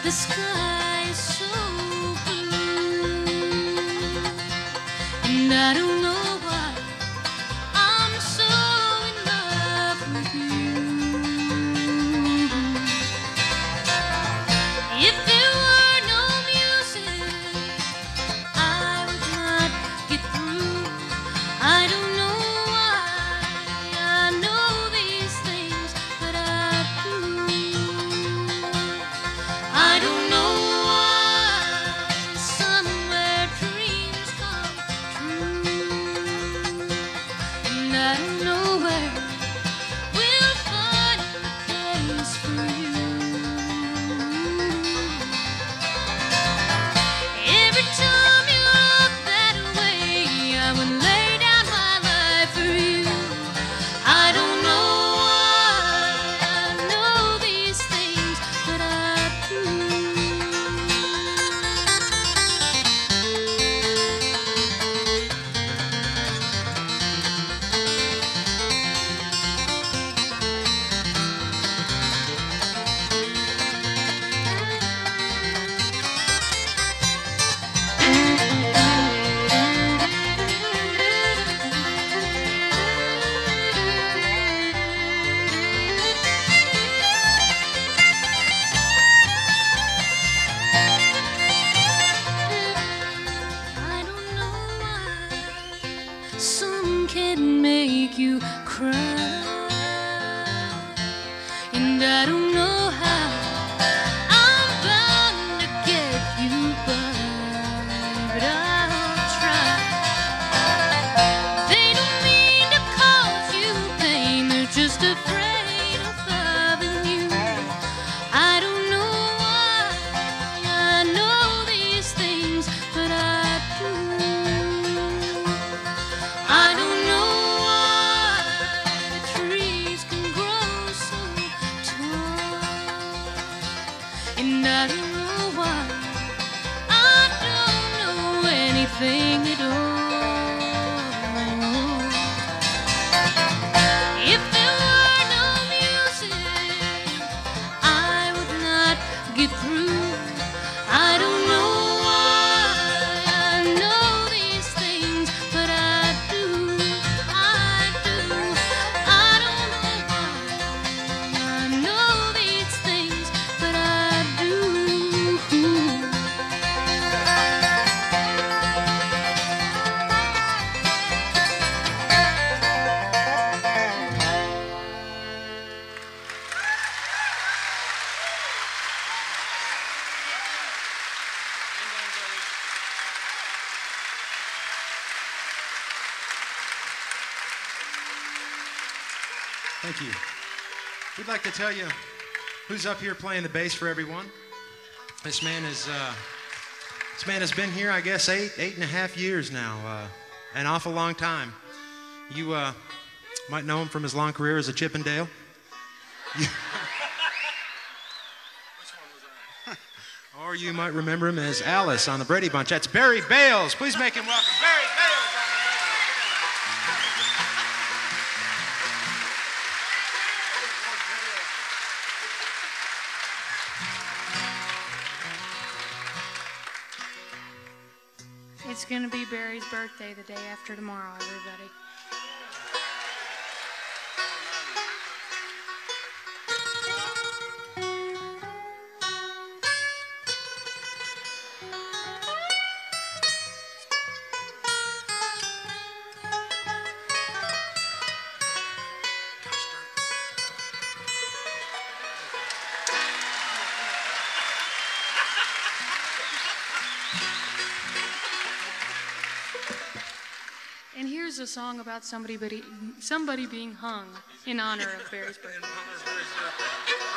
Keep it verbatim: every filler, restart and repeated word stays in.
The sky is so blue, and I don't know why I'm so in love with you. If there were no music, I would not get through. I don't know why I know these things, but I do. I don't know why somewhere dreams come true, and I don't know where we'll find a place for you. Every time you look that way, I would lay down my life for you. I don't know why I know these things, but I do. I don't know why some can make you cry, and I don't know how I'm bound to get you by, but I'll try. They don't mean to cause you pain, they're just afraid of loving you. I don't know why I know these things, but I do. I don't know why the trees can grow so tall, and I don't know why I don't know anything at all. If there were no music, I would not get through. I don't know why I know these things, but I do. I do. I don't know why I know these things, but I do. Thank you. We'd like to tell you who's up here playing the bass for everyone. This man is uh, this man has been here, I guess, eight eight and a half years now, uh, an awful long time. You uh, might know him from his long career as a Chippendale. You- or you might remember him as Alice on the Brady Bunch. That's Barry Bales. Please make him welcome. Barry Bales. It's gonna be Barry's birthday the day after tomorrow, everybody. And here's a song about somebody, somebody being hung in honor of Barry's birthday.